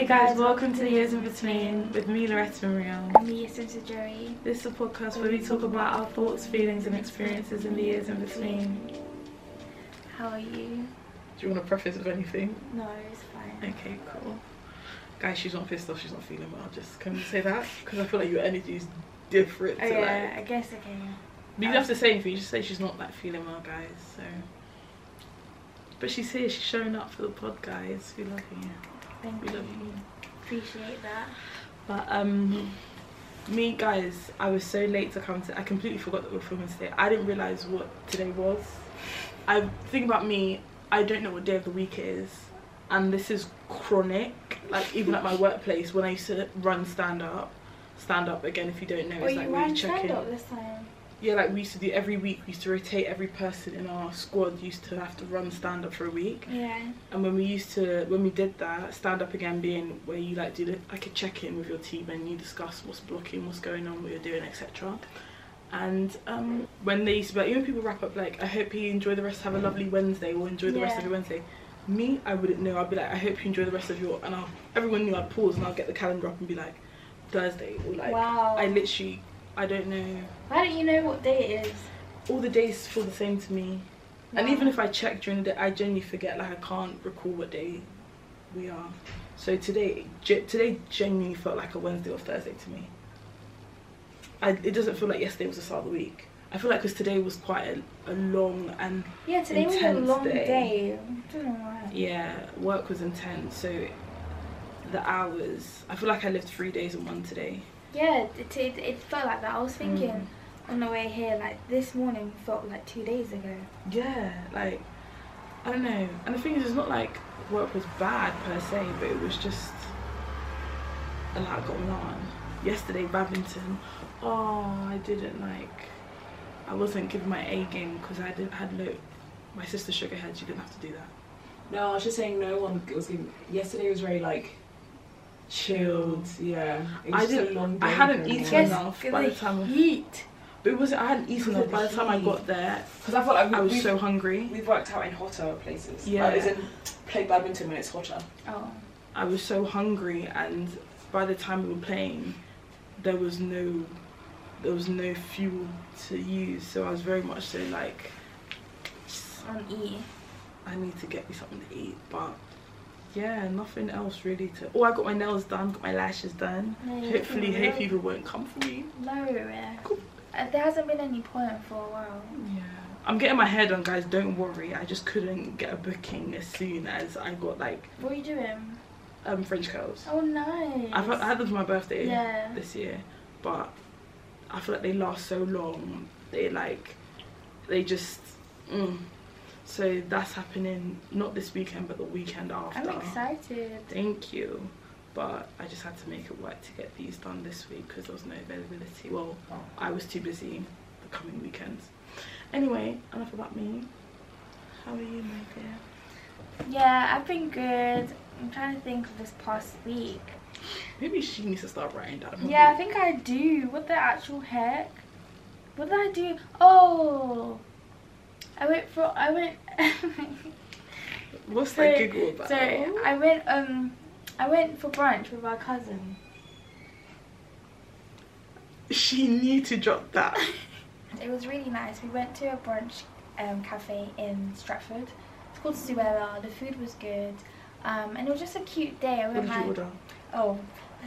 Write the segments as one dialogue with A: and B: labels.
A: Hey guys, welcome to the Years in Between with me, Loretta Maria.
B: And me, Sister Joey.
A: This is a podcast where we talk about our thoughts, feelings and experiences in the years in between.
B: How are you?
A: Do you want to preface with anything?
B: No, it's fine.
A: Okay, cool. Guys, she's not pissed off, she's not feeling well. Just can we say that? Because I feel like your energy is different to
B: I guess okay.
A: But you don't have to say anything, you just say she's not like feeling well, guys. So, but she's here, she's showing up for the pod, guys. We love you.
B: Thank
A: we
B: you.
A: love you.
B: Appreciate that.
A: But me, guys, I was so late to come to. I completely forgot that we were filming today. I didn't realize what today was. I think about me, I don't know what day of the week it is, and this is chronic. Like even at my workplace when I used to run stand up again. If you don't know, it's like
B: you
A: where
B: ran
A: you check
B: stand
A: in.
B: up this time.
A: Yeah, like we used to do every week. We used to rotate every person in our squad. Used to have to run stand up for a week.
B: Yeah.
A: And when we did that, stand up again being where you like do like a check in with your team and you discuss what's blocking, what's going on, what you're doing, etc. And when they used to be like, even people wrap up like, I hope you enjoy the rest, have a lovely Wednesday, or enjoy the rest of your Wednesday. Me, I wouldn't know. I'd be like, I hope you enjoy the rest of your, and everyone knew I'd pause and I'll get the calendar up and be like, Thursday, or like,
B: wow.
A: I don't know.
B: Why don't you know what day it is?
A: All the days feel the same to me. Wow. And even if I check during the day, I genuinely forget. Like I can't recall what day we are. So today genuinely felt like a Wednesday or Thursday to me. It doesn't feel like yesterday was the start of the week. I feel like because today was quite a long and
B: today was a long day. I don't know why.
A: Yeah, work was intense. So the hours, I feel like I lived 3 days in one today.
B: Yeah, it felt like that. I was thinking on the way here, like this morning felt like 2 days ago.
A: Yeah, like, I don't know. And the thing is, it's not like work was bad per se, but it was just a lot going on. Yesterday, badminton, I wasn't giving my A game because my sister shook her head, she didn't have to do that.
C: No, I was just saying no one was giving, yesterday was very like, chilled, yeah. It was just a long day.
A: I hadn't eaten enough by the time but it wasn't. I hadn't eaten enough by the time I got there. Because I felt like I was so hungry.
C: We've worked out in hotter places.
A: Yeah.
C: Like, as in play badminton when it's hotter.
B: Oh.
A: I was so hungry, and by the time we were playing, there was no fuel to use. So I was very much so like,
B: On E.
A: I need to get me something to eat, but. Yeah, nothing else really to. Oh, I got my nails done, got my lashes done.
B: No,
A: hopefully, hay fever won't come for me.
B: No, cool. There hasn't been any pollen for a while.
A: Yeah, I'm getting my hair done, guys. Don't worry. I just couldn't get a booking as soon as I got like.
B: What are you doing?
A: French curls.
B: Oh, nice.
A: I had them for my birthday this
B: Yeah.
A: year, but I feel like they last so long. They just. So that's happening not this weekend but the weekend after.
B: I'm excited.
A: Thank you. But I just had to make it work to get these done this week because there was no availability. Well, I was too busy the coming weekends. Anyway, enough about me. How are you, my dear?
B: Yeah, I've been good. I'm trying to think of this past week.
A: Maybe she needs to start writing down her
B: Yeah,
A: week.
B: I think I do. What the actual heck? What did I do? Oh! I went
A: What's that giggle about?
B: So I went for brunch with our cousin.
A: She knew to drop that.
B: It was really nice. We went to a brunch cafe in Stratford. It's called Suella. The food was good. And it was just a cute day.
A: What did you order?
B: Oh.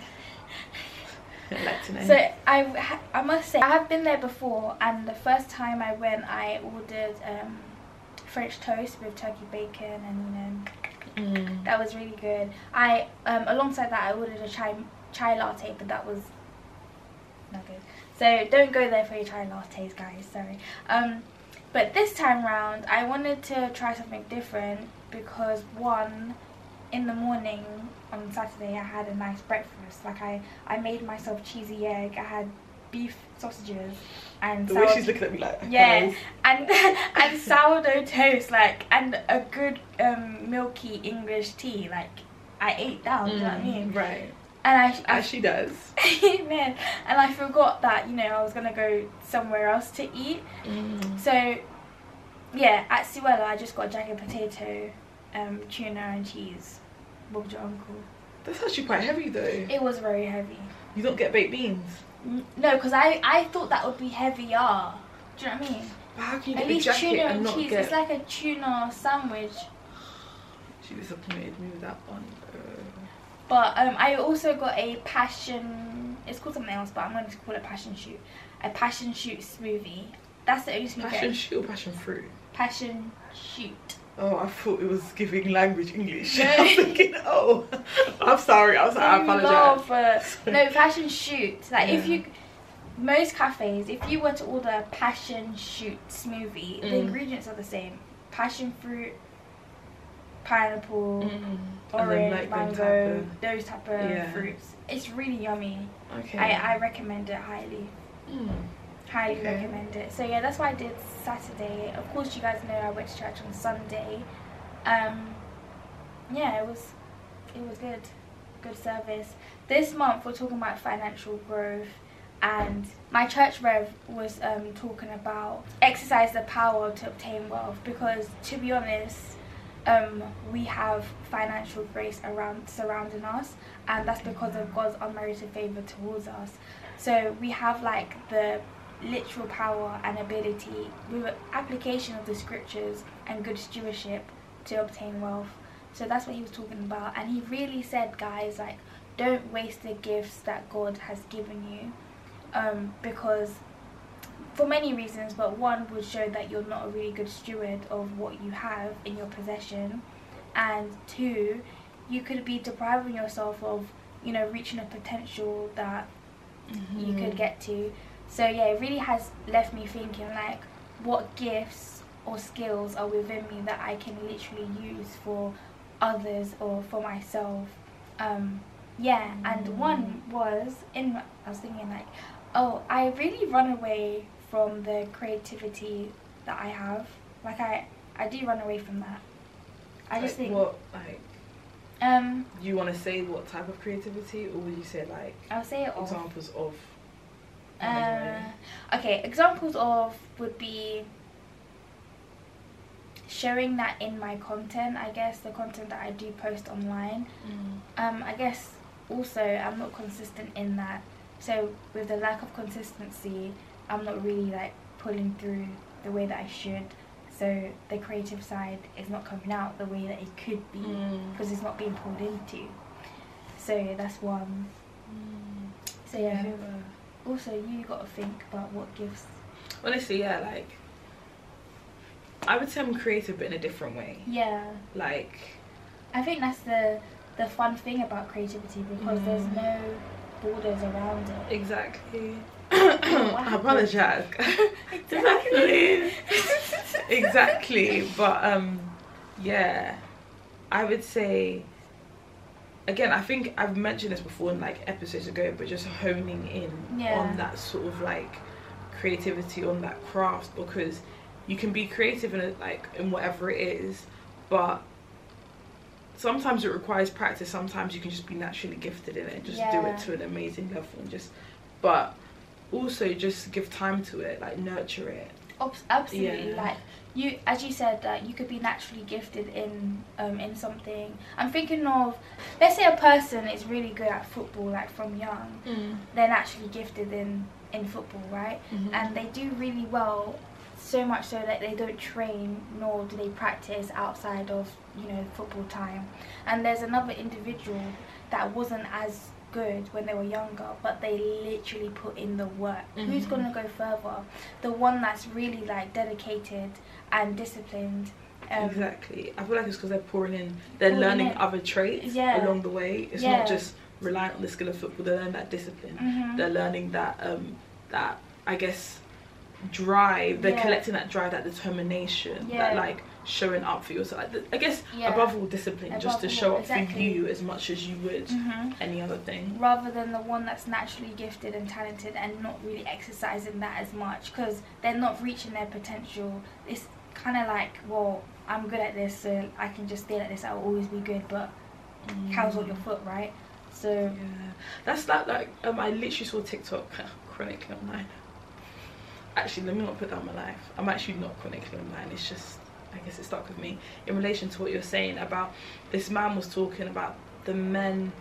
A: I'd like to know.
B: So I must say I have been there before, and the first time I went I ordered French toast with turkey bacon, and that was really good. I alongside that I ordered a chai latte, but that was not good. So don't go there for your chai lattes, guys, sorry. But this time round I wanted to try something different because in the morning on Saturday I had a nice breakfast. Like I made myself cheesy egg, I had beef sausages and
A: the way she's looking at me like,
B: yeah, and sourdough toast, like, and a good milky English tea. Like I ate down, do you know what I mean?
A: Right.
B: And
A: as she does.
B: Man, and I forgot that, you know, I was gonna go somewhere else to eat. So yeah, at Suella I just got a jacket potato, tuna and cheese. What was your uncle?
A: That's actually quite heavy though.
B: It was very heavy.
A: You don't get baked beans?
B: No, because I thought that would be heavier. Do you know what I mean?
A: But how can you
B: At
A: get a
B: least
A: jacket
B: tuna
A: and
B: and
A: not
B: cheese.
A: get...
B: It's like a tuna sandwich.
A: She disappointed me with that one.
B: But I also got a passion. It's called something else, but I'm going to call it passion shoot. A passion shoot smoothie. That's the only smoothie.
A: Passion shoot or passion fruit?
B: Passion shoot.
A: Oh, I thought it was giving language English.
B: No.
A: I was thinking, oh, I'm sorry. I was like, I apologize.
B: No, passion shoot. Like if
A: Yeah.
B: you, most cafes, if you were to order a passion shoot smoothie, the ingredients are the same: passion fruit, pineapple, orange,
A: like
B: mango, those type of
A: Yeah.
B: fruits. It's really yummy.
A: Okay.
B: I recommend it highly. Highly
A: Okay.
B: recommend it. So yeah, that's what I did Saturday. Of course, you guys know I went to church on Sunday. Yeah, it was good service. This month we're talking about financial growth, and my church rev was talking about exercise the power to obtain wealth, because to be honest, we have financial grace surrounding us, and that's because of God's unmerited favor towards us. So we have like the literal power and ability with application of the scriptures and good stewardship to obtain wealth. So that's what he was talking about, and he really said, guys, like, don't waste the gifts that God has given you, because for many reasons, but one would show that you're not a really good steward of what you have in your possession, and two, you could be depriving yourself of, you know, reaching a potential that you could get to. So yeah, it really has left me thinking, like, what gifts or skills are within me that I can literally use for others or for myself. Yeah, and one was I was thinking, like, oh, I really run away from the creativity that I have. Like, I do run away from that. I just think,
A: what, like, do you want to say what type of creativity, or would you say like
B: I'll say it all.
A: examples of?
B: Okay, examples of would be showing that in my content, I guess, the content that I do post online. I guess also I'm not consistent in that, so with the lack of consistency, I'm not really like pulling through the way that I should, so the creative side is not coming out the way that it could be, because it's not being pulled into. So that's one. So yeah, also you got to think about what gifts.
A: Honestly, yeah, like, I would say I'm creative but in a different way.
B: Yeah,
A: Like,
B: I think that's the fun thing about creativity, because there's no borders around it.
A: exactly.
B: What
A: I
B: happened?
A: apologize. Exactly. Exactly. But yeah, I would say, again, I think I've mentioned this before in like episodes ago, but just honing in on that sort of like creativity, on that craft, because you can be creative in whatever it is, but sometimes it requires practice. Sometimes you can just be naturally gifted in it and just do it to an amazing level, and but also just give time to it, like nurture it.
B: Absolutely. Like, you, as you said, that you could be naturally gifted in something. I'm thinking of, let's say a person is really good at football, like from young. They're naturally gifted in football, right? And they do really well, so much so that they don't train nor do they practice outside of, you know, football time. And there's another individual that wasn't as good when they were younger, but they literally put in the work. Who's gonna go further? The one that's really like dedicated and disciplined.
A: Exactly. I feel like it's because they're learning other traits along the way. It's not just reliant on the skill of football. They're learning that discipline. They're learning that that, I guess, drive. They're collecting that drive, that determination, that like showing up for yourself. I guess above all, discipline, just to show up for you as much as you would any other thing, rather
B: than the one that's naturally gifted and talented and not really exercising that as much, because they're not reaching their potential. It's kind of like, well, I'm good at this, so I can just stay like this, I'll always be good, but cows on your foot, right? So
A: that's that. Like, I literally saw TikTok chronically online. Actually, let me not put down my life. I'm actually not chronically online. It's just, I guess it stuck with me in relation to what you're saying about this man was talking about the men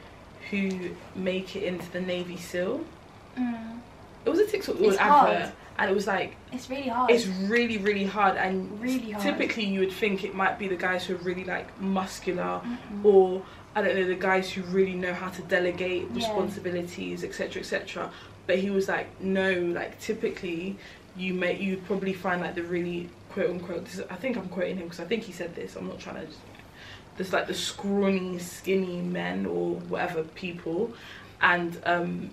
A: who make it into the Navy SEAL.
B: Mm.
A: It was a TikTok
B: It's
A: advert,
B: hard.
A: and it was like,
B: It's really hard.
A: it's really, really hard, and
B: really hard.
A: typically you would think it might be the guys who are really like muscular,
B: Mm-mm.
A: or I don't know, the guys who really know how to delegate
B: Yeah.
A: responsibilities, etc., etc. But he was like, no, like typically you'd probably find like the really quote unquote, I think I'm quoting him because I think he said this, I'm not trying to, there's like the scrawny, skinny men or whatever people, and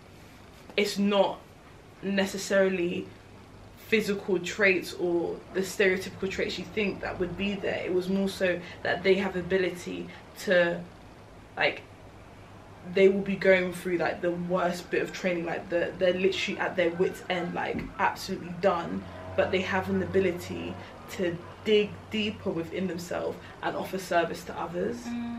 A: it's not necessarily physical traits or the stereotypical traits you think that would be there. It was more so that they have ability to, like, they will be going through like the worst bit of training, like they're literally at their wits end, like absolutely done, but they have an ability to dig deeper within themselves and offer service to others.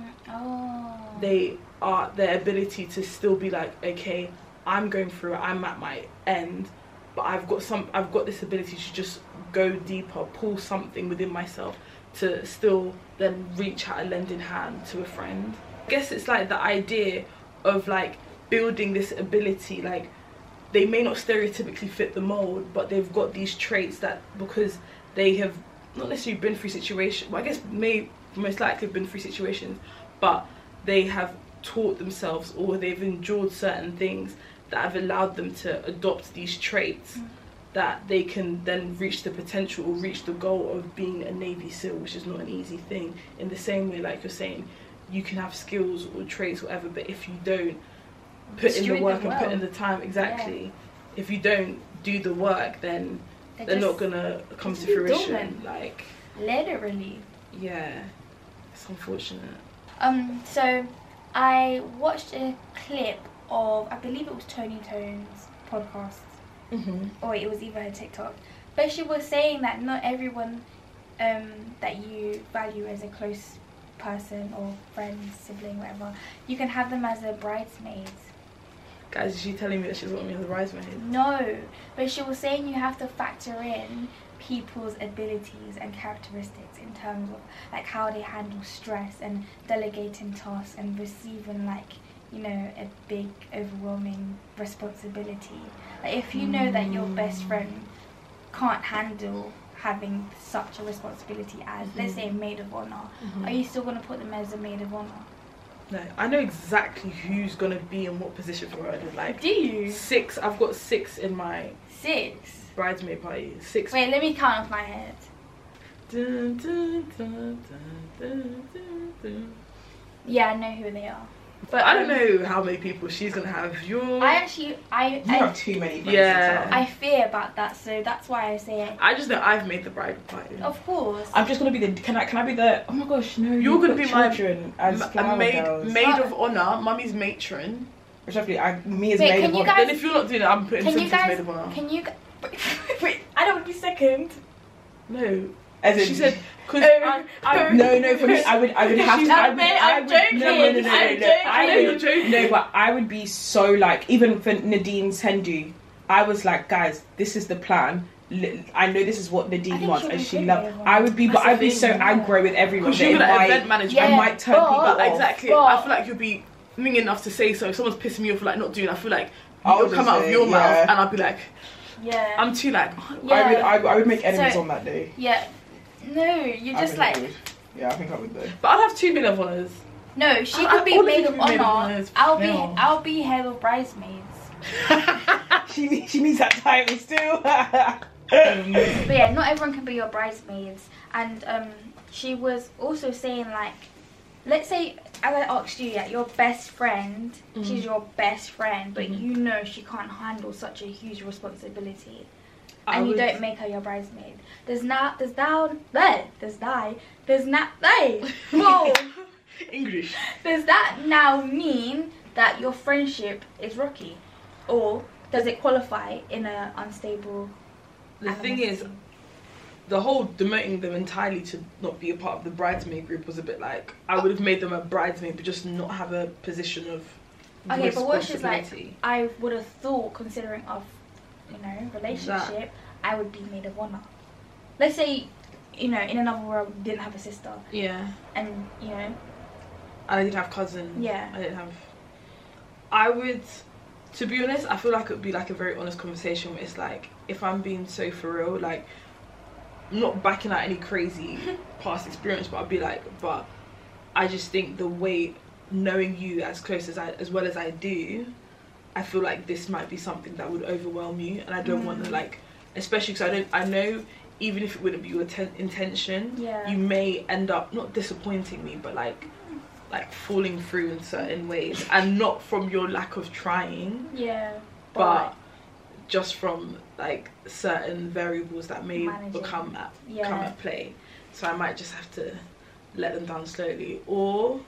B: Oh.
A: Their ability to still be like, okay, I'm going through it, I'm at my end, but I've got this ability to just go deeper, pull something within myself to still then reach out a lending hand to a friend. I guess it's like the idea of like building this ability, like they may not stereotypically fit the mold, but they've got these traits that, because they have not necessarily been through situations, well, I guess most likely have been through situations, but they have taught themselves or they've endured certain things that have allowed them to adopt these traits, that they can then reach the potential or reach the goal of being a Navy SEAL, which is not an easy thing. In the same way, like you're saying, you can have skills or traits, whatever, but if you don't put in the work and put in the time, exactly, if you don't do the work, then they're not gonna come to fruition.
B: Dormant.
A: Like,
B: literally.
A: yeah, it's unfortunate.
B: So I watched a clip of, I believe it was Tony Tone's podcast, or it was either her TikTok, but she was saying that not everyone that you value as a close person or friend, sibling, whatever, you can have them as a bridesmaid.
A: Guys, is she telling me that she doesn't want me as a bridesmaid?
B: No, but she was saying you have to factor in people's abilities and characteristics in terms of like how they handle stress and delegating tasks and receiving, like, you know, a big overwhelming responsibility. Like if you know that your best friend can't handle having such a responsibility as, let's say, a maid of honor, are you still going to put them as a maid of honor?
A: No, I know exactly who's gonna be in what position for her. Like,
B: Do you?
A: 6. I've got 6 in my
B: 6?
A: bridesmaid party. 6.
B: Wait, let me count off my head.
A: Dun, dun, dun, dun, dun, dun.
B: Yeah, I know who they are.
A: But I don't know how many people she's gonna have.
C: You have too many friends.
A: Yeah.
B: I fear about that, so that's why I say it.
A: I just know I've made the bride party.
B: Of course.
C: I'm just gonna be the. Can I be the? Oh my gosh, no.
A: You're gonna be my
C: children as
A: a
C: flower
A: maid
C: girls.
A: of honor. Mummy's matron.
C: Respectfully, me as
B: Wait,
C: maid
B: can
C: of
B: you
C: honor.
B: guys-
A: Then if you're not doing it, I'm putting
B: Can you
A: Cynthia's
B: guys?
A: maid of honor.
B: Can you? Wait, I don't want to be second.
A: No.
C: As in,
A: She said, because
C: No, for me, I would have to.
B: I'm joking.
C: No.
B: I'm joking.
A: I know you're joking.
C: No, but I would be so like, even for Nadine's Hendu, I was like, guys, this is the plan. I know this is what
B: I
C: Nadine
B: think
C: wants,
B: she'll
C: and
B: be
C: she
B: good
C: loved.
B: with
C: I would be, but
A: That's the
C: I'd be
A: thing,
C: so
B: yeah.
C: aggro with everyone.
A: Because you're
C: that
A: like
C: it
A: event
C: might-
A: manager.
B: Yeah.
C: I might turn
B: but-
C: people off.
A: Exactly.
B: But-
A: I feel like you'll be mean enough to say so. If someone's pissing me off for like not doing, I feel like
C: I'll
A: it'll
C: just
A: come out of
C: say,
A: your
C: yeah.
A: mouth, and I'll be like,
B: Yeah.
A: I'm too like.
B: Yeah.
C: I would make enemies
B: So-
C: on that day.
B: Yeah. No, you're
C: I
B: just
C: think I
B: like.
C: would. Yeah, I think I would though.
A: But I'd have 2 maid of honors.
B: No, she
A: I
B: could be
A: wanna
B: maid
A: be
B: of
A: maid of
B: honor.
A: honors.
C: No.
B: I'll be head of bridesmaids.
C: She needs that title still.
B: But yeah, not everyone can be your bridesmaids. And she was also saying, like, let's say, as I asked you, yeah, your best friend, she's your best friend, but you know she can't handle such a huge responsibility, and you don't make her your bridesmaid. Whoa.
A: English.
B: Does that now mean that your friendship is rocky, or does it qualify in an unstable?
A: The thing is, the whole demoting them entirely to not be a part of the bridesmaid group was a bit like, I would have made them a bridesmaid but just not have a position of
B: Okay, but what she's like,
A: responsibility.
B: I would have thought, considering of, you know, relationship, I would be maid of honor. Let's say, you know, in another world, we didn't have a sister,
A: Yeah.
B: and you know,
A: I didn't have cousins.
B: Yeah.
A: I didn't have... I would, to be honest, I feel like it would be like a very honest conversation where it's like, if I'm being so for real, like, I'm not backing out any crazy past experience, but I'd be like, but I just think the way, knowing you as close as well as I do, I feel like this might be something that would overwhelm you, and I don't want to, like, especially because I know even if it wouldn't be your intention, you may end up not disappointing me, but like falling through in certain ways, and not from your lack of trying, but just from like certain variables that may come at play. So I might just have to let them down slowly, or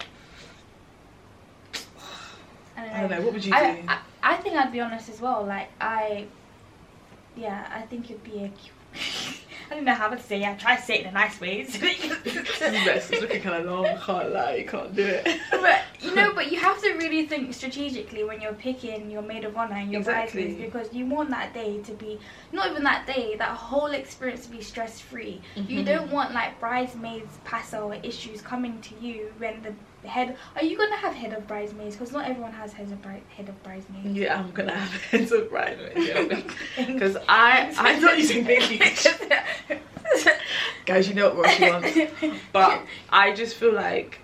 A: I don't know. What would you do?
B: I think I'd be honest as well. Like I think it'd be a I don't know how to say it. I try to say it in a nice way.
A: It's looking kind of long. I can't lie. You can't do it.
B: But but you have to really think strategically when you're picking your maid of honor and your bridesmaids, because you want that day to be, not even that day, that whole experience to be stress free. You don't want like bridesmaids Passover issues coming to you when the head. Are you gonna have head of bridesmaids? Because not everyone has head of bridesmaids.
A: Yeah, I'm gonna have heads of bridesmaids. Because I'm not using babies. Guys, you know what Roshi wants. But I just feel like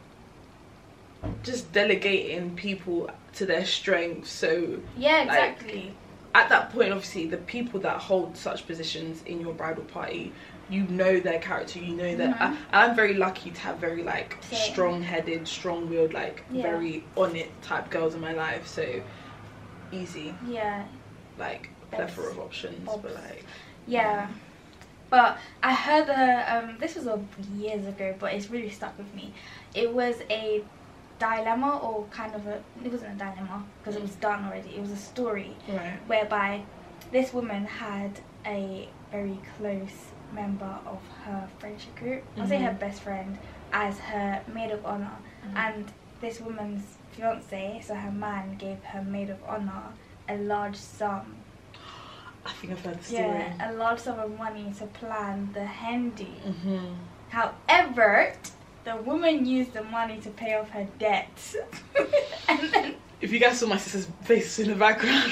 A: just delegating people to their strengths. So
B: yeah, exactly.
A: Like, at that point, obviously, the people that hold such positions in your bridal party, you know their character, you know that. I'm very lucky to have very like strong-headed, strong-willed, like very on it type girls in my life. So easy. Yeah. Like plethora of options, but like.
B: Yeah. But I heard this was years ago, but it's really stuck with me. It was a dilemma, or kind of it wasn't a dilemma because it was done already. It was a story whereby this woman had a very close member of her friendship group, I'll say her best friend, as her maid of honor, and this woman's fiance, so her man, gave her maid of honor a large sum.
A: I think I've heard the story.
B: Yeah, a large sum of money to plan the Hendy. However, the woman used the money to pay off her debts. And then,
A: if you guys saw my sister's face in the background.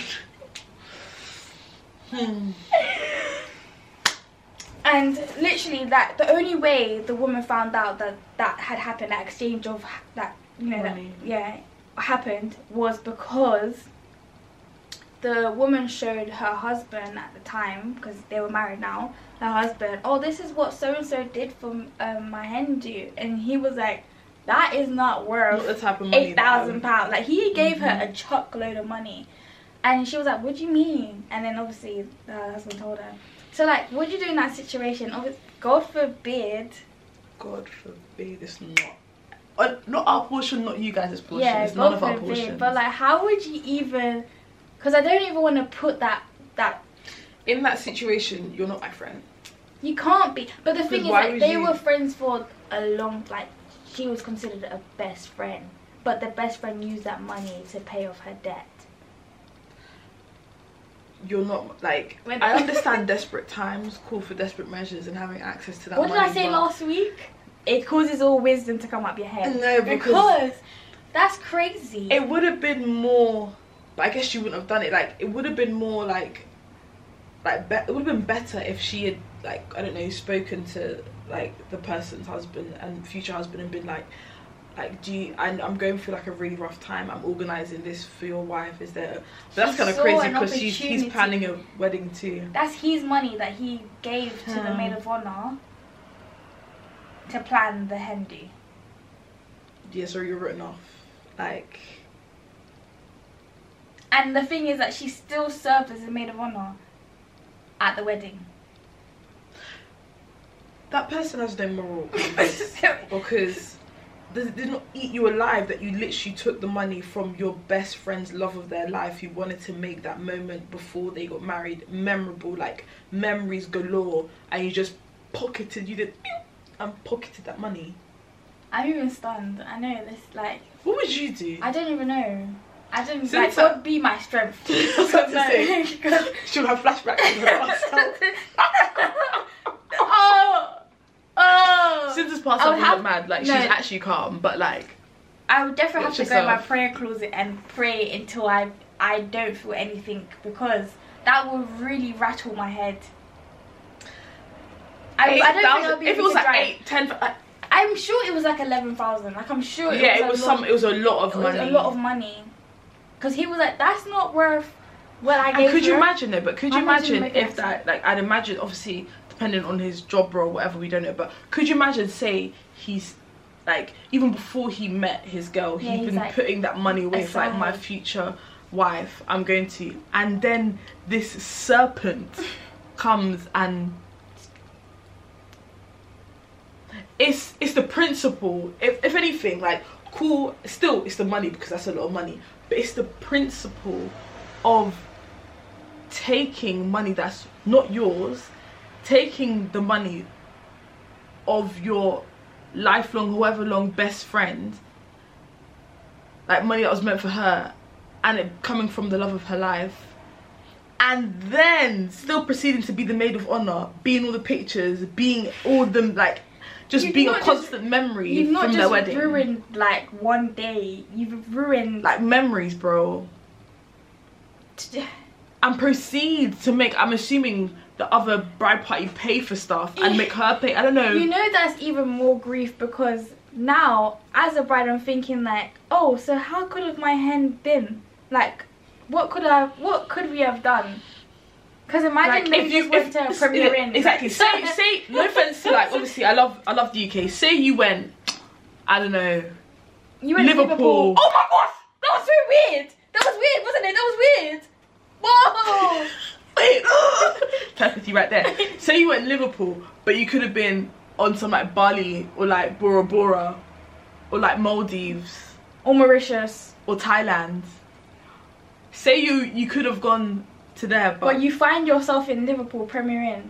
B: And literally, that the only way the woman found out that had happened, that exchange of that, money. Happened, was because the woman showed her husband at the time, because they were married now, her husband, oh, this is what so-and-so did for my Hindu. And he was like, that is not worth
A: not the type of money
B: £8,000. Like, he gave her a chuckload of money. And she was like, what do you mean? And then obviously her husband told her. So like, what do you do in that situation? God forbid. God
A: forbid, it's not our portion, not you guys' portion. Yeah, it's none of our portion.
B: But like, how would you even? Because I don't even want to put that.
A: In that situation, you're not my friend.
B: You can't be. But the thing is, like, they were friends for a long. Like, she was considered a best friend, but the best friend used that money to pay off her debt.
A: You're not like. I understand desperate times call for desperate measures and having access to that money.
B: What did I say last week? It causes all wisdom to come up your head.
A: No,
B: because that's crazy.
A: It would have been more, but I guess you wouldn't have done it. Like, it would have been more like it would have been better if she had, like, I don't know, spoken to like the person's husband and future husband and been like, I'm going through like a really rough time, I'm organising this for your wife, is there? But that's kind of crazy because he's planning a wedding too.
B: That's his money that he gave to the maid of honour to plan the Hendy.
A: Yeah, so you're written off. Like.
B: And the thing is that she still served as a maid of honour at the wedding.
A: That person has no moral because they did not eat you alive, that you literally took the money from your best friend's love of their life who wanted to make that moment before they got married memorable, like memories galore, and you just pocketed that money.
B: I'm even stunned. I know this, like.
A: What would you do?
B: I don't even know. I don't, like, God be my strength.
A: She'll have flashbacks of herself.
B: Oh!
A: Since this past, I'm not mad. Like, she's actually calm, but like.
B: I would definitely have
A: Watch
B: to go in my
A: yourself.
B: prayer closet and pray until I don't feel anything, because that will really rattle my head. I don't think I'll be
A: if it
B: able
A: was
B: to
A: like
B: drive.
A: 8, 10,
B: I'm sure it was like 11,000. Like, I'm sure
A: it was a lot of money.
B: It was a lot of money. Because he was like, that's not worth what I
A: And
B: gave
A: could you
B: her.
A: imagine it? But could you
B: Imagine
A: imagine
B: making
A: if
B: that
A: that, like, I'd imagine, obviously, depending on his job role, whatever, we don't know, but could you imagine, say, he's, like, even before he met his girl,
B: Yeah,
A: he's
B: he's
A: been
B: like,
A: putting that money away for, like, my
B: aside.
A: future wife, I'm going to, and then this serpent comes and it's the principle, if anything, like, cool, still it's the money, because that's a lot of money, but it's the principle of taking money that's not yours, taking the money of your lifelong, however long, best friend, like money that was meant for her, and it coming from the love of her life, and then still proceeding to be the maid of honor, being all the pictures, being all them, like, just
B: You've
A: being a
B: not
A: constant memory
B: You've not
A: from
B: just
A: their wedding.
B: ruined like one day. You've ruined
A: Like, memories, bro. And proceed to make, I'm assuming, the other bride party pay for stuff and make her pay. I don't know.
B: You know, that's even more grief, because now as a bride I'm thinking like, oh, so how could have my hand been? Like, what could we have done? Because imagine they just went to a Premier Inn.
A: Exactly. Say no offense to, like, obviously I love the UK. Say you went, I don't know,
B: You went to
A: Liverpool.
B: Oh my gosh, that was so weird. That was weird, wasn't it? That was weird. Whoa.
A: Wait, telepathy right there. Say you went Liverpool, but you could have been on some, like, Bali or, like, Bora Bora or, like, Maldives
B: Or Mauritius.
A: or Thailand. Say you could have gone to there,
B: But you find yourself in Liverpool Premier Inn.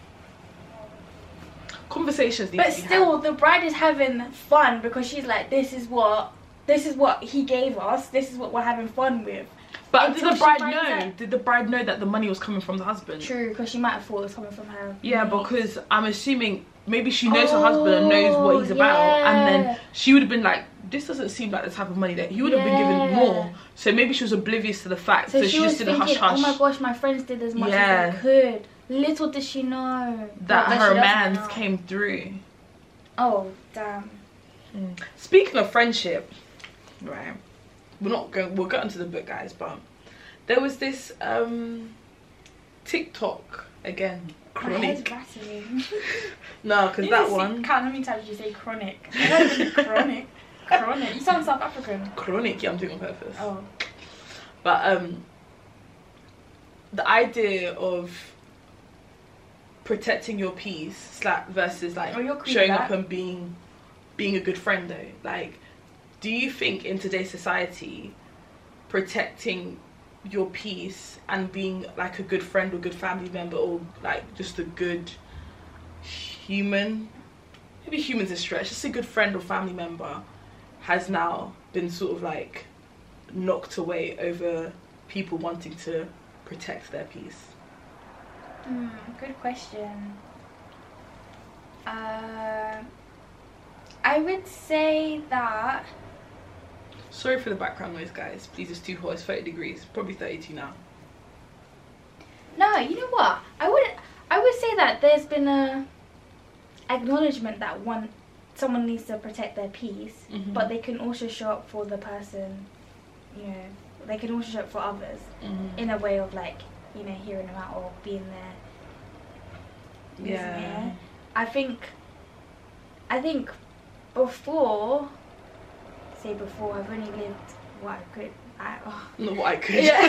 A: conversations need
B: But
A: to be
B: still, the bride is having fun, because she's like, this is what he gave us. This is what we're having fun with.
A: But did
B: Until
A: the
B: she
A: bride
B: finds
A: know?
B: out.
A: Did the bride know that the money was coming from the husband?
B: True, because she might have thought it was coming from her.
A: Yeah, because I'm assuming maybe she knows her husband and knows what he's about, and then
B: yeah.
A: she would have been like, this doesn't seem like the type of money that he would have been given
B: Yeah.
A: more. So maybe she was oblivious to the fact, so she
B: was
A: just did a
B: thinking,
A: hush hush.
B: oh my gosh, my friends did as much
A: Yeah.
B: as they could. Little did she know
A: that
B: But
A: her
B: she doesn't
A: man's
B: know.
A: came through.
B: Oh, damn.
A: Speaking of friendship, right? We'll get into the book, guys, but there was this TikTok again.
B: My head's
A: Chronic.
B: battering.
A: No, because that one.
B: Count how many times did you say chronic? Chronic. Chronic. You sound South African.
A: Chronic, yeah, I'm doing it on purpose.
B: Oh.
A: But the idea of protecting your peace versus, like,
B: Oh, you're cool
A: showing
B: with
A: up
B: that.
A: and being a good friend, though. Like, do you think in today's society protecting your peace and being, like, a good friend or good family member, or, like, just a good human, maybe human's a stretch, just a good friend or family member, has now been sort of, like, knocked away over people wanting to protect their peace?
B: Good question. I would say that.
A: Sorry for the background noise, guys. Please, it's too hot. It's 30 degrees. Probably 32 now.
B: No, you know what? I would say that there's been a acknowledgement that someone needs to protect their peace,
A: Mhm.
B: but they can also show up for the person. You know, they can also show up for others in a way of, like, you know, hearing them out or being there.
A: Yeah.
B: I think before I've only lived what I could.
A: Not what I could.
B: Yeah,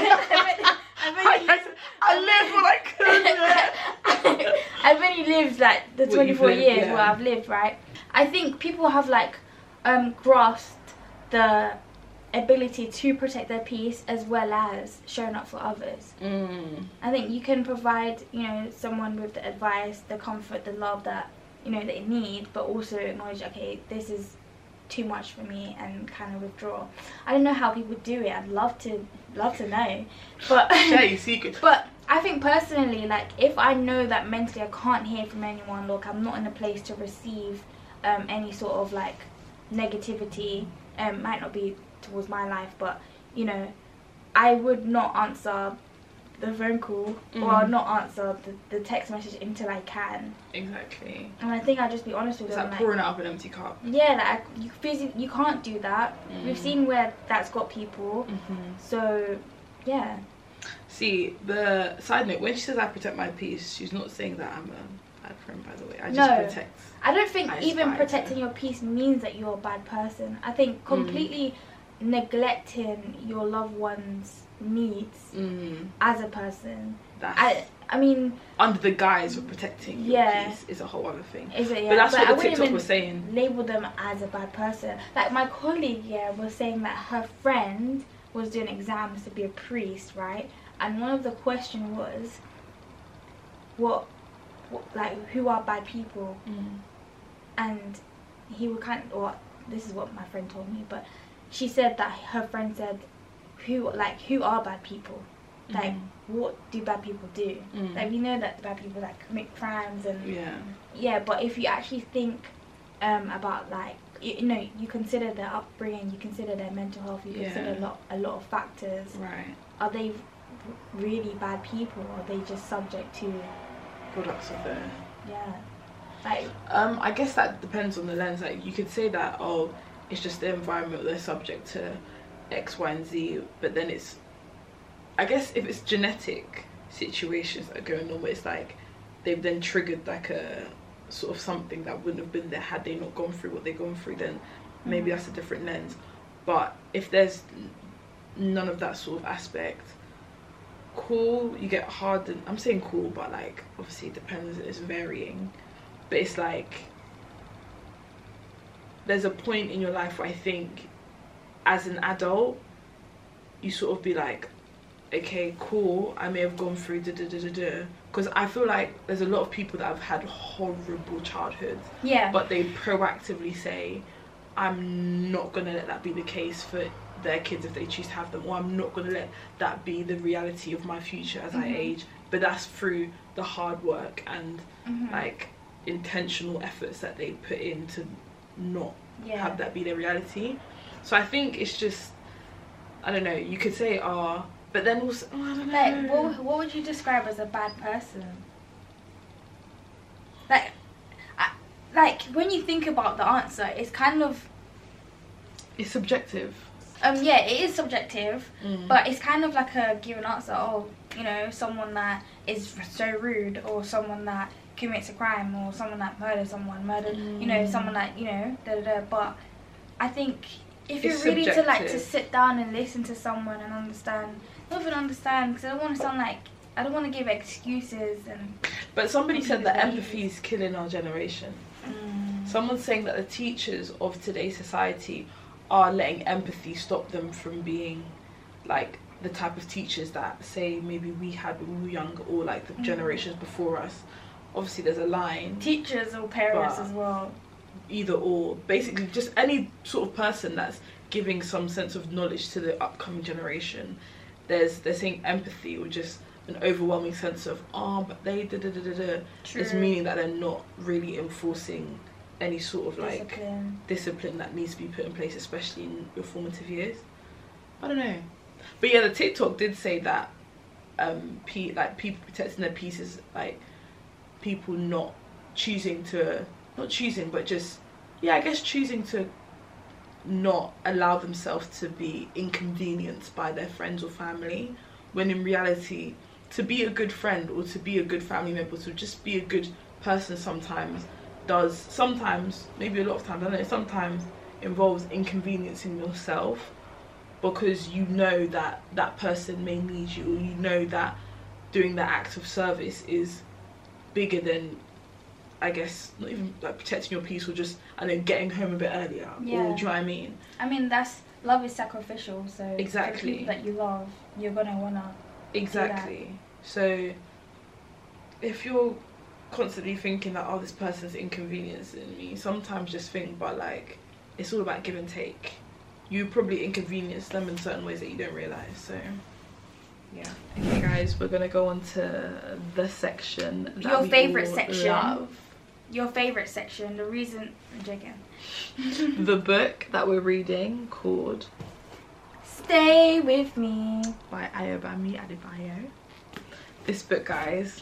A: I live what I could.
B: I've only lived, like, the
A: What
B: 24
A: you've lived,
B: years
A: yeah.
B: where I've lived, right? I think people have, like, grasped the ability to protect their peace as well as showing up for others. I think you can provide, you know, someone with the advice, the comfort, the love that, you know, they need, but also acknowledge, okay, this is too much for me, and kind of withdraw. I don't know how people do it. I'd love to know, but
A: Share your secret.
B: but I think personally, like, if I know that mentally I can't hear from anyone, look, I'm not in a place to receive any sort of, like, negativity, might not be towards my life, but you know, I would not answer the phone call or not answer the text message until I can.
A: Exactly.
B: And I think I'll just be honest with
A: it's
B: them.
A: Like pouring out of an empty cup.
B: Yeah, like you can't do that. We've seen where that's got people. So, yeah.
A: See, the side note, when she says I protect my peace, she's not saying that I'm a bad friend, by the way. I just protect.
B: I don't think even protecting your peace means that you're a bad person. I think completely neglecting your loved one's needs as a person. I mean,
A: under the guise of protecting your peace is a whole other thing.
B: Is it? Yeah.
A: But that's what the TikTok was saying.
B: Label them as a bad person. Like my colleague, was saying that her friend was doing exams to be a priest, right? And one of the questions was, what like, who are bad people? And he would or this is what my friend told me, but she said that her friend said, who are bad people? Like, what do bad people do? Like, we know that bad people like commit crimes and but if you actually think about, like, you know, you consider their upbringing, you consider their mental health, you consider a lot of factors.
A: Right.
B: Are they really bad people, or are they just subject to
A: products of their
B: like
A: I guess that depends on the lens. Like, you could say that, oh, it's just the environment, they're subject to X, Y, and Z, but then it's, I guess if it's genetic situations that are going on where it's like they've then triggered like a sort of something that wouldn't have been there had they not gone through what they've gone through, then maybe that's a different lens. But if there's none of that sort of aspect, cool, you get hardened. I'm saying cool, but like obviously it depends, it's varying, but it's like there's a point in your life where I think as an adult you sort of be like, okay, cool, I may have gone through because I feel like there's a lot of people that have had horrible childhoods, but they proactively say, I'm not gonna let that be the case for their kids if they choose to have them, or I'm not gonna let that be the reality of my future as I age. But that's through the hard work and like intentional efforts that they put in to not have that be their reality. So I think it's just, I don't know, you could say but then also, I don't know.
B: Like, what would you describe as a bad person? Like when you think about the answer, it's kind of,
A: it's subjective.
B: Yeah, it is subjective, but it's kind of like a given answer. Oh, you know, someone that is so rude, or someone that commits a crime, or someone that murders someone, you know, someone that, you know, But I think if you're really to sit down and listen to someone and understand, not even understand, because I don't want to sound like, I don't want to give excuses and.
A: But somebody said that empathy is killing our generation. Someone's saying that the teachers of today's society are letting empathy stop them from being like the type of teachers that say maybe we had when we were younger, or like the generations before us. Obviously there's a line.
B: Teachers or parents as well.
A: Either or. Basically just any sort of person that's giving some sense of knowledge to the upcoming generation. They're saying empathy, or just an overwhelming sense of, but they is meaning that they're not really enforcing any sort of like discipline that needs to be put in place, especially in your formative years. I don't know, but yeah, the TikTok did say that like people protecting their peace is like people not choosing to not allow themselves to be inconvenienced by their friends or family, when in reality to be a good friend or to be a good family member, to just be a good person sometimes maybe a lot of times, I don't know, sometimes involves inconveniencing yourself, because you know that that person may need you, or you know that doing that act of service is bigger than, I guess, not even like protecting your peace, or just, and then getting home a bit earlier. Or do you know what I mean? I
B: mean, love is sacrificial, so
A: exactly.
B: For the people that you love, you're gonna wanna
A: exactly. So if you're constantly thinking that, this person's inconveniencing me, sometimes just think, but like, it's all about give and take. You probably inconvenience them in certain ways that you don't realise. So yeah. Okay guys, we're gonna go on to the section that
B: your favourite section.
A: Love.
B: your favourite section, the reason... I'm joking.
A: The book that we're reading called
B: Stay With Me
A: by Ayobami Adebayo. This book, guys,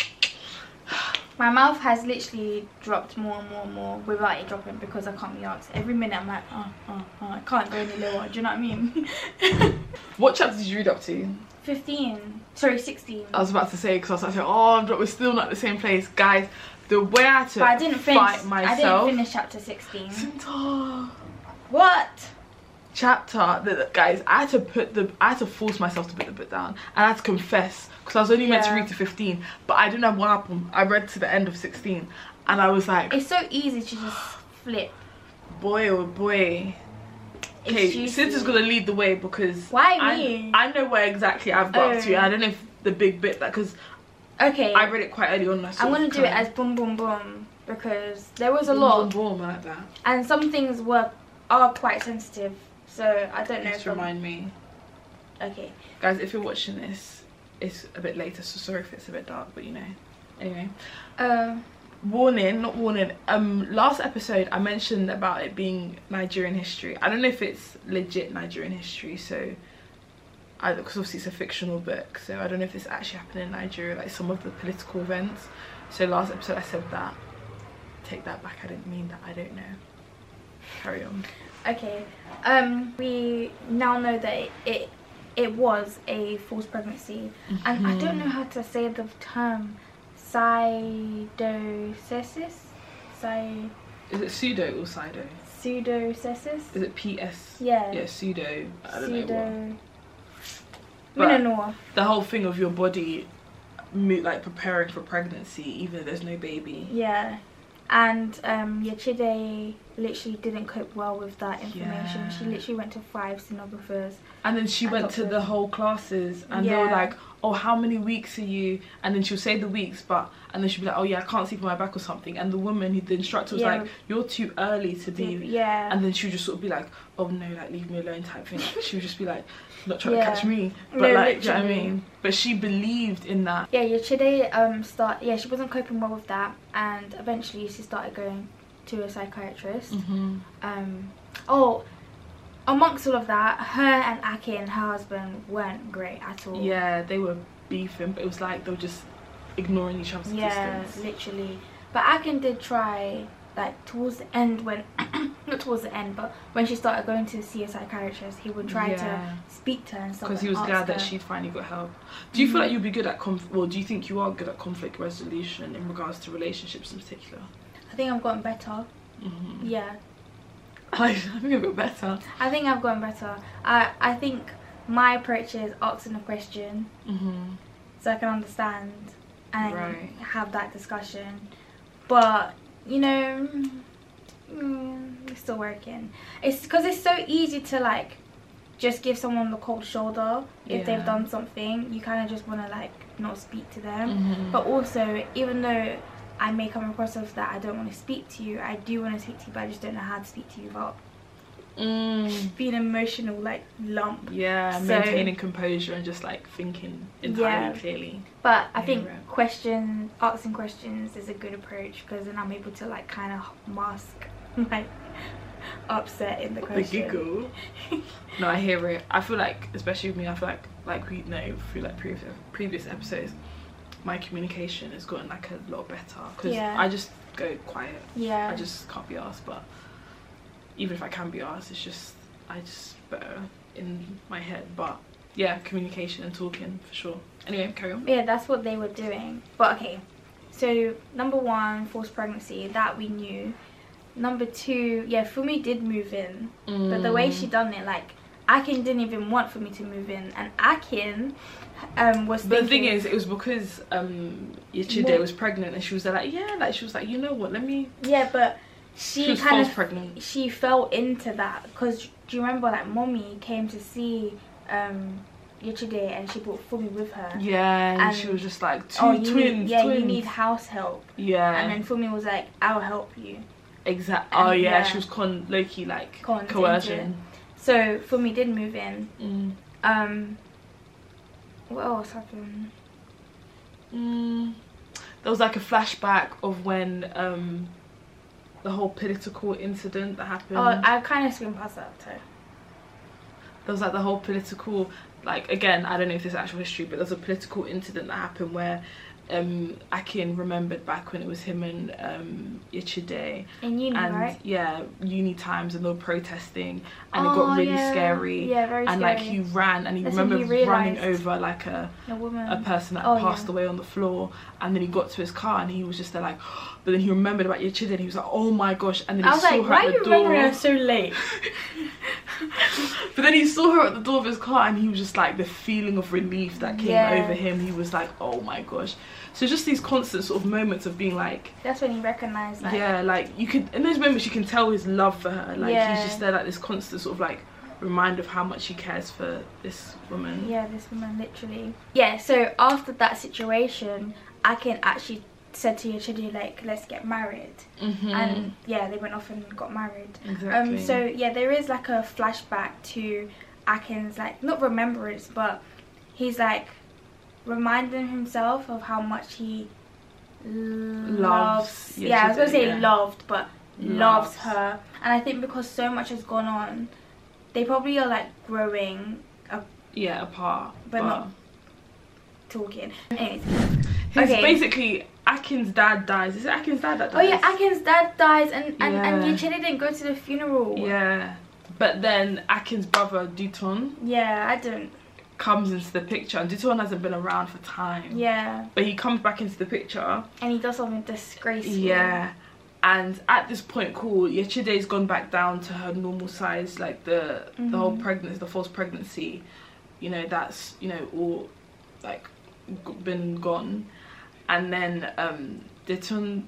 B: my mouth has literally dropped more and more and more without it dropping because I can't be asked. Every minute I'm like, I can't go any lower. Do you know what I mean?
A: what chapter did you read up to?
B: 15. Sorry, 16.
A: I was about to say, because I was like, oh, we're still not at the same place. Guys, the way I had to
B: But I didn't finish.
A: fight myself.
B: I didn't finish chapter 16.
A: Sinta.
B: What?
A: Chapter, guys, I had to force myself to put the book down. And I had to confess, because I was only meant to read to 15. But I didn't have what happened. I read to the end of 16. And I was like...
B: It's so easy to just flip.
A: Boy, oh boy. Okay, Cinta's gonna lead the way because
B: why me?
A: I know where exactly I've got up to. I don't know if the big bit that because I read it quite early on.
B: I'm gonna do it as boom boom boom because there was a lot.
A: Boom boom, I like that.
B: And some things are quite sensitive, so I don't know.
A: Just remind me.
B: Okay.
A: Guys, if you're watching this, it's a bit later, so sorry if it's a bit dark, but you know. Anyway. Warning, not warning. Last episode I mentioned about it being Nigerian history. I don't know if it's legit Nigerian history, so because obviously it's a fictional book, so I don't know if this actually happened in Nigeria, like some of the political events. So last episode I said that. Take that back, I didn't mean that. I don't know. Carry on.
B: Okay. We now know that it was a forced pregnancy, and I don't know how to say the term. Pseudocystis?
A: Is it pseudo or pseudo?
B: Pseudocystis?
A: Is it PS?
B: Yeah.
A: Yeah, pseudo. I don't know
B: what.
A: But the whole thing of your body like preparing for pregnancy even though there's no baby.
B: Yeah. And Yechide literally didn't cope well with that information. She literally went to 5 sonographers.
A: And then she went to the whole classes and they were like, oh, how many weeks are you? And then she'll say the weeks, and then she'll be like, oh yeah, I can't sleep on my back or something. And the woman, the instructor was like, you're too early to be.
B: Yeah.
A: And then she would just sort of be like, oh no, like leave me alone type thing. Like, she would just be like, not trying to catch me. But no, like, do you know what I mean? But she believed in that.
B: Yeah, Yechide she wasn't coping well with that. And eventually she started going to a psychiatrist. Amongst all of that, her and Akin, her husband, weren't great at all.
A: Yeah, they were beefing, but it was like they were just ignoring each other's existence.
B: Yeah, literally. But Akin did try, like, towards the end when... not towards the end, but when she started going to see a psychiatrist, he would try to speak to her and stuff.
A: Because he was glad that she'd finally got help. Do you feel like you'd be good at do you think you are good at conflict resolution in regards to relationships in particular?
B: I think I've gotten better. Yeah.
A: I think I've got better.
B: I think I've gotten better. I think my approach is asking a question so I can understand and have that discussion. But, you know, we're still working. It's because it's so easy to, like, just give someone the cold shoulder if they've done something. You kind of just want to, like, not speak to them. But also, even though I may come across as that I don't want to speak to you, I do want to speak to you, but I just don't know how to speak to you without being emotional, like, lump.
A: Yeah, so, maintaining composure and just, like, thinking entirely clearly.
B: But I think asking questions is a good approach, because then I'm able to, like, kind of mask my upset in the question.
A: The giggle. No, I hear it. I feel like, especially with me, I feel like we know through, like, previous episodes, my communication has gotten, like, a lot better, because I just go quiet. I just can't be asked. But even if I can be asked, it's just better in my head. But yeah, communication and talking for sure. Anyway, carry on.
B: Yeah, that's what they were doing. But okay, so number 1, forced pregnancy, that we knew. Number 2, yeah, Fumi did move in, but the way she done it, like, Akin didn't even want Fumi to move in, and Akin was thinking...
A: But the thing is, it was because Yechide was pregnant, and she was like, she was like, you know what, let me...
B: Yeah, but she
A: was
B: kind
A: of pregnant.
B: She fell into that, because do you remember, like, Mommy came to see Yechide, and she brought Fumi with her.
A: Yeah, and she was just like, twins.
B: You need house help.
A: Yeah.
B: And then Fumi was like, I'll help you.
A: Exactly. Oh yeah, she was low-key, like, coercion.
B: So Fumi did move in. What else happened?
A: there was like a flashback of when the whole political incident that happened.
B: Oh, I kind of skimmed past that too.
A: There was like the whole political, like, again, I don't know if this is actual history, but there's a political incident that happened where Akin remembered back when it was him and Ichide
B: in uni,
A: and
B: right?
A: yeah, uni times, and they were protesting, and it got really scary.
B: Yeah, very
A: and
B: scary.
A: like he ran, and he
B: That's when
A: remembered
B: he
A: running
B: realised
A: over like a
B: woman,
A: person that
B: Oh,
A: passed
B: yeah.
A: away on the floor, and then he got to his car and he was just there like, but then he remembered about Ichide and he was like, oh my gosh, and then
B: I
A: he
B: was
A: saw
B: like,
A: her
B: why
A: at
B: are
A: the
B: you
A: door.
B: remembering her so late?
A: But then he saw her at the door of his car and he was just like, the feeling of relief that came over him, he was like, oh my gosh. So just these constant sort of moments of being like,
B: that's when he recognised, like,
A: yeah, like you could, in those moments you can tell his love for her, like
B: Yeah.
A: he's just there like this constant sort of like reminder of how much he cares for this woman.
B: yeah, this woman, literally. Yeah, so after that situation, Akin actually said to Ichide, like, let's get married. And yeah, they went off and got married.
A: Exactly.
B: So yeah, there is like a flashback to Akin's, like, not remembrance, but he's like reminding himself of how much he loves. Yeah, I was gonna say
A: yeah.
B: loved, but
A: Loves.
B: loves her. And I think because so much has gone on, they probably are like growing up,
A: Yeah, apart.
B: but not talking. Anyways,
A: His,
B: okay.
A: Basically, Akin's dad dies. Is it Akin's dad that
B: Oh
A: dies?
B: yeah, Akin's dad dies, and
A: Yeah.
B: Ichide didn't go to the funeral.
A: Yeah. But then Akin's brother, Duton,
B: Yeah, I don't.
A: comes into the picture. And Duton hasn't been around for time.
B: Yeah,
A: But he comes back into the picture.
B: and he does something disgraceful.
A: Yeah. And at this point, cool, Yechide's gone back down to her normal size, like the whole pregnancy, the false pregnancy, you know, that's, you know, all like been gone. And then Duton,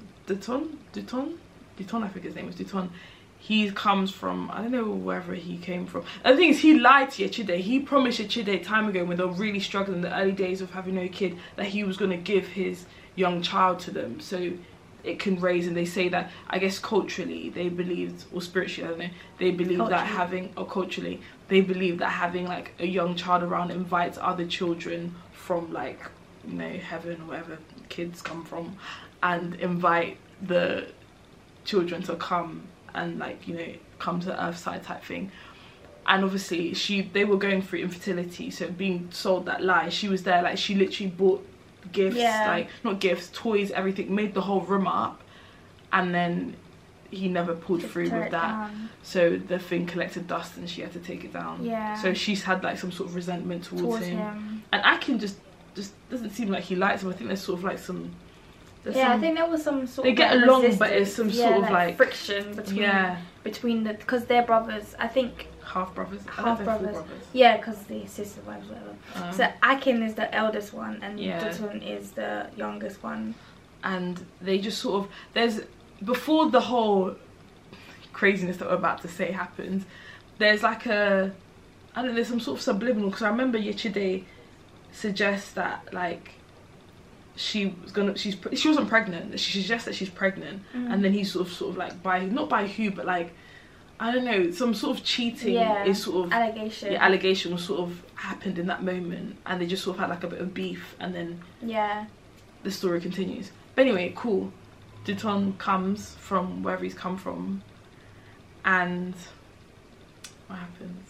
A: I think his name was Duton. He comes from, I don't know wherever he came from. And the thing is, he lied to Yechide. He promised Yechide time ago when they were really struggling in the early days of having no kid that he was going to give his young child to them so it can raise. And they say that, I guess culturally they believed, or spiritually, I don't know, they believe that having, or culturally, they believe that having like a young child around invites other children from like, you know, heaven or wherever kids come from, and invite the children to come and, like, you know, come to the earth side type thing. And obviously they were going through infertility, so being sold that lie, she was there, like, she literally bought gifts, like, not gifts, toys, everything, made the whole room up, and then he never pulled through with that. So the thing collected dust and she had to take it down.
B: Yeah.
A: So she's had like some sort of resentment towards him. And Akin just doesn't seem like he likes him. I think there's sort of like some,
B: I think there was some sort
A: they
B: of,
A: get
B: like,
A: along,
B: resistance.
A: but it's some sort of like
B: friction between the, because they're brothers, I think.
A: half brothers.
B: Half brothers. Yeah, because the sister wives, whatever. So Akin is the eldest one, and Dutton is the youngest one. And
A: they just sort of, there's, before the whole craziness that we're about to say happens, there's like a, I don't know, there's some sort of subliminal, because I remember Yechide suggests that, like, she wasn't pregnant, she suggests that she's pregnant, and then he's sort of like, not by who, but like, I don't know, some sort of cheating is sort of allegation was sort of happened in that moment, and they just sort of had like a bit of beef, and then the story continues. But anyway, cool, Dutton comes from wherever he's come from, and what happens?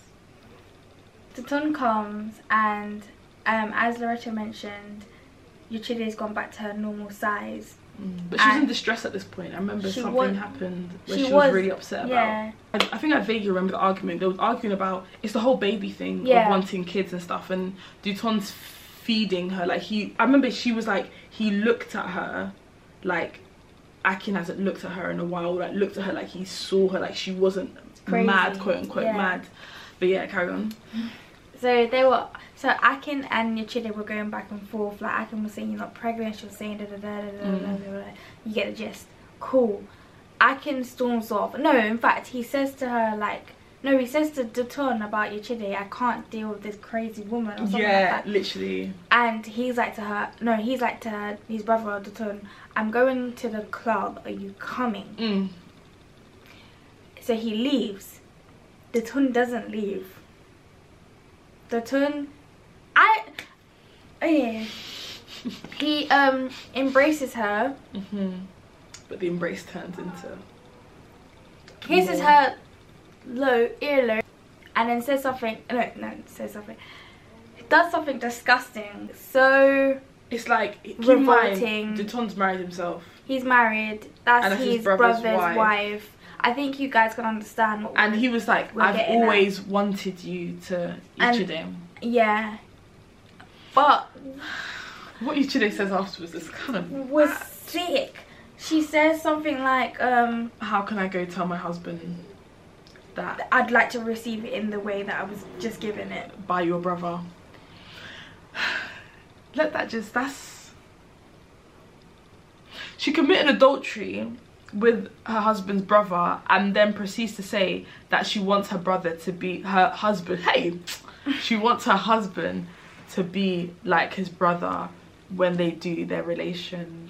B: Dutton comes, and as Loretta mentioned, Yechide's gone back to her normal size.
A: But she was in distress at this point. I remember something happened where she was really upset about. I think I vaguely remember the argument. They was arguing about, it's the whole baby thing of wanting kids and stuff, and Dutton's feeding her, like, I remember she was like, he looked at her like Akin hasn't looked at her in a while, like looked at her like he saw her, like she wasn't crazy, mad, quote unquote mad. But yeah, carry on. So Akin and Yechide were going back and forth. Like, Akin was saying, you're not pregnant, she was saying da da da da da da da. You get the gist. Cool. Akin storms off. No, in fact, he says to her, like, no, he says to Dutton about Yechide, I can't deal with this crazy woman or something like that. Literally.
B: And he's like to her, his brother Dutton, I'm going to the club, are you coming? So he leaves. Dutton doesn't leave. Dutton, he embraces her.
A: But the embrace turns into
B: kisses her earlobe, and then says something. Says something. Does something disgusting. So
A: it's like
B: revolting.
A: Duton's married himself.
B: He's married. That's his brother's wife. I think you guys can understand.
A: And he was like, I've always wanted you to Ichide.
B: Yeah. But
A: what Ichide says afterwards is kind of
B: was sick. She says something like,
A: how can I go tell my husband that
B: I'd like to receive it in the way that I was just given it
A: by your brother? She committed adultery with her husband's brother and then proceeds to say that she wants her brother to be her husband. Hey, she wants her husband to be like his brother when they do their relations.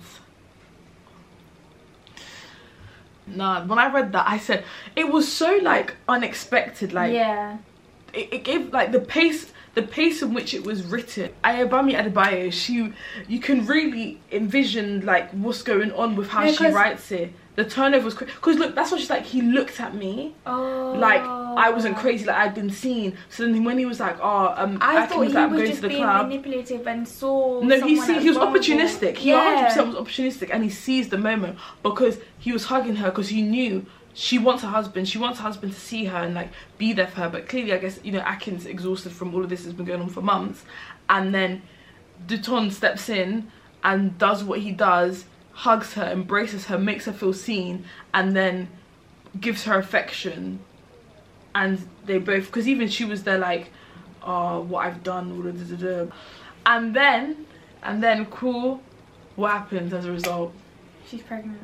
A: Nah, when I read that, I said it was so like unexpected. Like,
B: yeah,
A: it gave like the pace in which it was written. Ayobami Adebayo, you can really envision like what's going on with how she writes it. The turnover was crazy. Because look, that's what she's like, he looked at me.
B: Oh.
A: Like, I wasn't crazy, like I'd been seen. So then when he was like,
B: I thought he was just being manipulative and saw.
A: No, he was opportunistic. He 100% was opportunistic, and he seized the moment because he was hugging her because he knew she wants a husband. She wants a husband to see her and like be there for her. But clearly, I guess, you know, Akin's exhausted from all of this. Has been going on for months, and then Duton steps in and does what he does. Hugs her, embraces her, makes her feel seen, and then gives her affection. And they both, because even she was there like, oh, what I've done, and then cool, what happens as a result?
B: She's pregnant.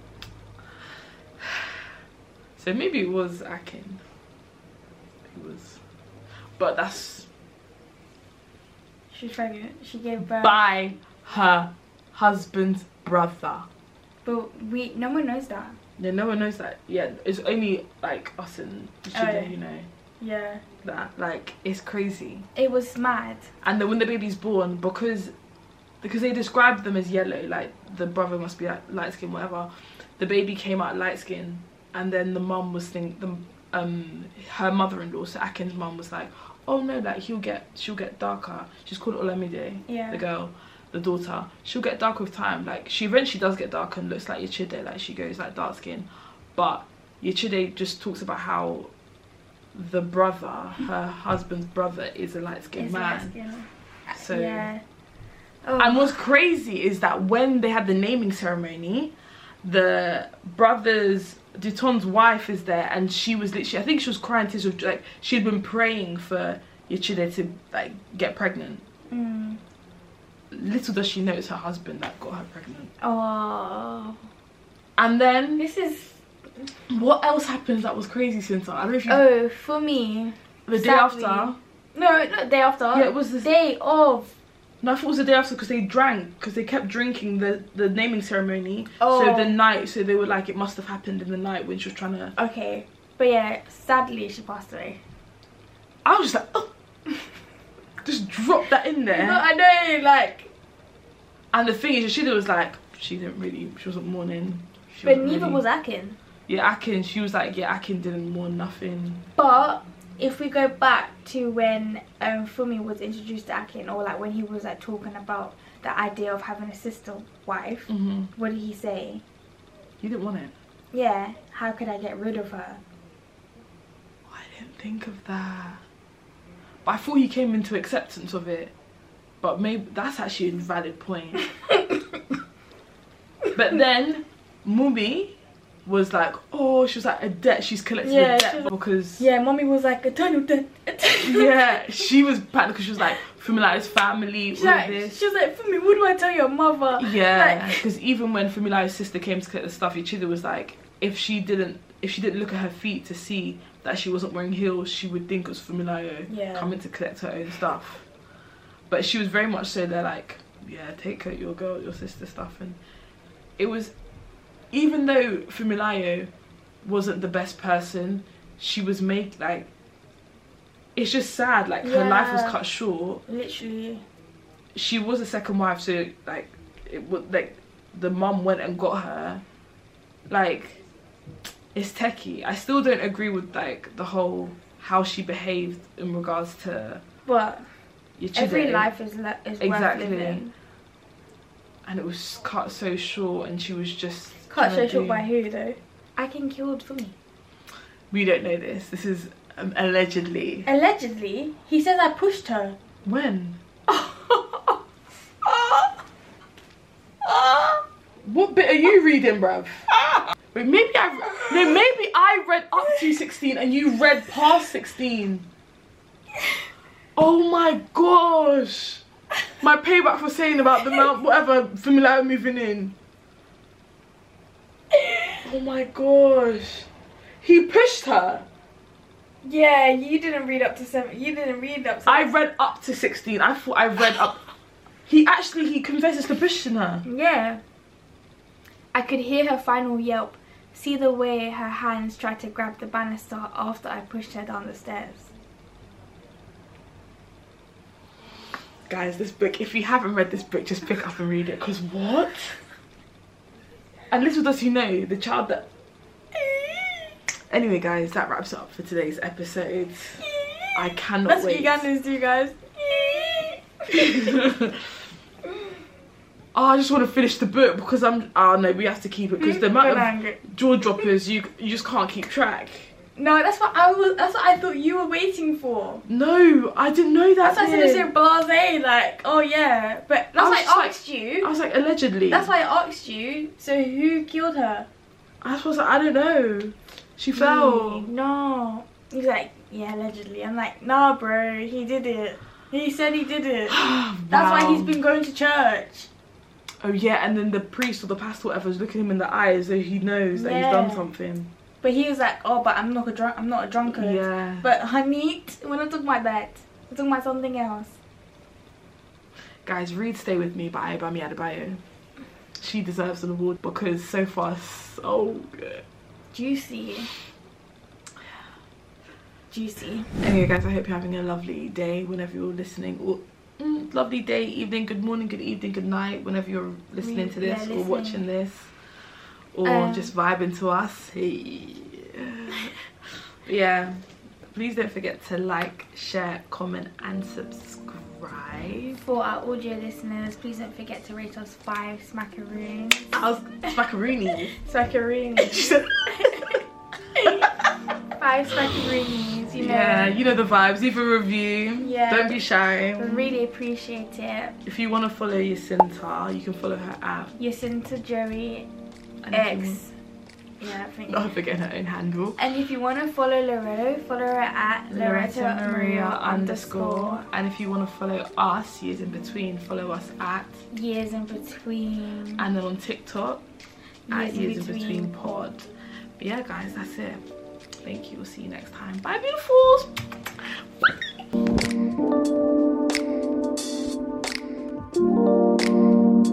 A: So maybe it was Akin. It was, but that's.
B: She's pregnant. She gave birth
A: by her husband's brother.
B: But no one knows that.
A: Yeah, no one knows that. Yeah, it's only like us and Ichide, you know.
B: Yeah.
A: That like it's crazy.
B: It was mad.
A: And then when the baby's born, because they described them as yellow, like the brother must be like light skin, whatever. The baby came out light skin, and then the mum was her mother-in-law, so Akin's mum was like, oh no, like she'll get darker. She's called Olamide,
B: yeah,
A: the girl. The daughter, she'll get dark with time. Like she eventually does get dark and looks like Ichide, like she goes like dark skin. But Ichide just talks about how the brother, her husband's brother, is a light skinned man. So
B: yeah.
A: And what's crazy is that when they had the naming ceremony, the brother's Duton's wife is there, and she was literally, I think she was crying tears of like she had been praying for Ichide to like get pregnant. Little does she know it's her husband that got her pregnant.
B: Oh.
A: And then
B: this is
A: what else happens that was crazy, Sinta? I don't know if you.
B: Oh, for me.
A: The day after.
B: No, not the day after.
A: Yeah, it was the
B: day of.
A: No, I thought it was the day after because they drank, because they kept drinking the naming ceremony.
B: Oh.
A: So the night, so they were like, it must have happened in the night when she was trying to.
B: Okay, but yeah, sadly she passed away.
A: I was just like, oh. Just drop that in there.
B: No, I know, like.
A: And the thing is, she was like, she wasn't mourning.
B: But neither was Akin.
A: Yeah, Akin, she was like, yeah, Akin didn't mourn nothing.
B: But if we go back to when Fumi was introduced to Akin, or like when he was like talking about the idea of having a sister wife, what did he say?
A: You didn't want it.
B: Yeah, how could I get rid of her?
A: I didn't think of that. But I thought he came into acceptance of it. But maybe that's actually a valid point. But then Mumi was like, oh, she was like, a debt, she's collected a debt because...
B: Yeah, Mommy was like, eternal debt.
A: Yeah, she was bad because she was like, Fumilayo's family, all
B: like,
A: this.
B: She was like, Fumi, what do I tell your mother?
A: Yeah, because even when Fumilayo's sister came to collect the stuff, Ichide was like, if she didn't look at her feet to see that she wasn't wearing heels, she would think it was Fumilayo coming to collect her own stuff. But she was very much so there like, yeah, take her, your sister's stuff. And it was, even though Fumilayo wasn't the best person, she was made like, it's just sad, like her life was cut short.
B: Literally.
A: she was a second wife, so like it would like the mum went and got her. Like, it's techie. I still don't agree with like the whole how she behaved in regards to
B: But
A: your
B: every
A: children.
B: life is
A: Exactly.
B: worth living.
A: And it was cut so short, and she was just
B: Cut so
A: trying to
B: short
A: do-
B: by who though? I can killed for me.
A: We don't know this. This is allegedly.
B: Allegedly, he says I pushed her.
A: When? What bit are you reading, bruv? Wait, maybe I read up to 16 and you read past 16. Oh my gosh. My payback for saying about the amount, whatever, familiar moving in. Oh my gosh. He pushed her.
B: Yeah, you didn't read up to 7. You didn't read up to
A: I read up to 16. I thought I read up. He confesses to pushing her.
B: Yeah. I could hear her final yelp. See the way her hands tried to grab the banister after I pushed her down the stairs.
A: Guys, this book, if you haven't read this book, just pick up and read it. Because what? And little does he know, the child that... Anyway, guys, that wraps up for today's episode. I cannot
B: That's
A: wait.
B: what Ugandans do, guys.
A: Oh, I just want to finish the book because I'm... Oh, no, we have to keep it because the amount of jaw droppers, you just can't keep track.
B: No, that's what I thought you were waiting for.
A: No, I didn't know that.
B: That's why I said it's so blasé, like, oh yeah. But that's why I asked you.
A: I was like, allegedly.
B: That's why I asked you. So who killed her?
A: I was like, I don't know. She fell.
B: No. He's like, yeah, allegedly. I'm like, nah, bro. He did it. He said he did it. That's why he's been going to church.
A: Oh yeah, and then the priest or the pastor or whatever is looking him in the eye as though he knows that he's done something.
B: But he was like, oh, but I'm not a drunkard.
A: Yeah.
B: But honey, we're not talking about that. We're talking about something else.
A: Guys, read Stay With Me by Bami Adebayo. She deserves an award because so far so good.
B: Juicy. Juicy.
A: Anyway, guys, I hope you're having a lovely day whenever you're listening. Or lovely day, evening, good morning, good evening, good night, whenever you're listening to this or watching this. Or just vibing to us. Hey. Yeah. Please don't forget to like, share, comment and subscribe.
B: For our audio listeners, please don't forget to rate us 5 smackaroons.
A: Smackaroonies.
B: Smackaroonies.
A: She said
B: 5 smackaroonies, you know.
A: Yeah, you know the vibes. Leave a review.
B: Yeah.
A: Don't be shy.
B: We really appreciate it.
A: If you want to follow Yacinta, you can follow her at
B: Yacinta Joey
A: and
B: X. Yeah, I think.
A: Not forgetting her own handle.
B: And if you want to follow Loretto, follow her at Loretta Maria _.
A: And if you want to follow us, Years in Between, follow us at
B: Years in Between.
A: And then on TikTok at Years in Between Pod. But yeah, guys, that's it. Thank you. We'll see you next time. Bye, beautifuls.